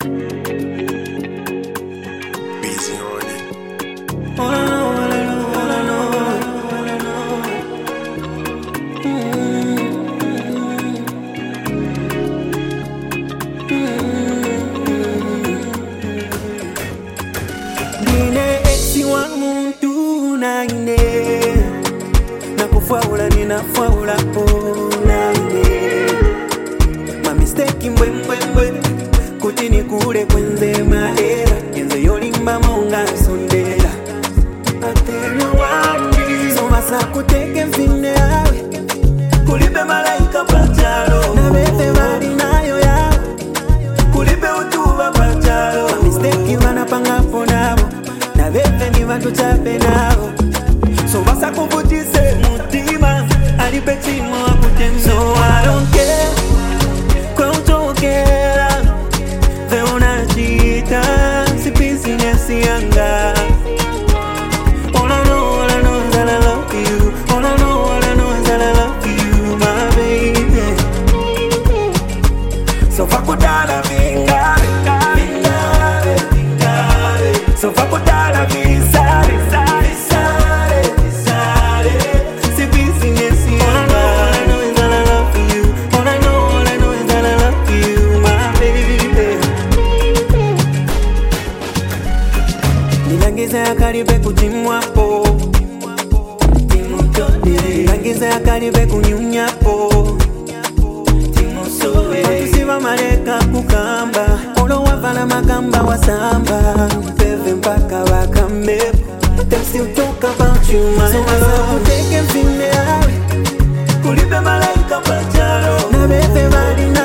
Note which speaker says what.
Speaker 1: Busy on it.
Speaker 2: All I know, all I know, all I know, all I know. Nine exi wa muntu naine nakufaula ninafaula po naine ma mistake mbwembwembwe kuti nikule kwenze maera yenze yolimba monga sondera atena wandi somasa kuteke mfine awe kulipe malaika pachalo na bete bali nayo yawe kulipe utuba pachalo ma mistake wanapanga ponabo na bete ni watu chape nao so basa kuvutise mutima alipe chimo akutende. So I don't care kwa utokera veona chita si business yanga. All I know is that I love you. All I know is that I love you, my baby. So fakudala vingare, vingare, vingare. So fakudala visare, visare, visare. Si business yanga. All I know is that I love you. All I know is that I love you, my baby. Nilangiza karibe kutimwapo, nilangiza karibe kunyunyapo, matusiva mareka kukamba, olo wavala magamba wasamba, peve mpaka wakambepo. Them still talk about you, my love. Take everything they are, kulipe malaika pachalo, na bete bali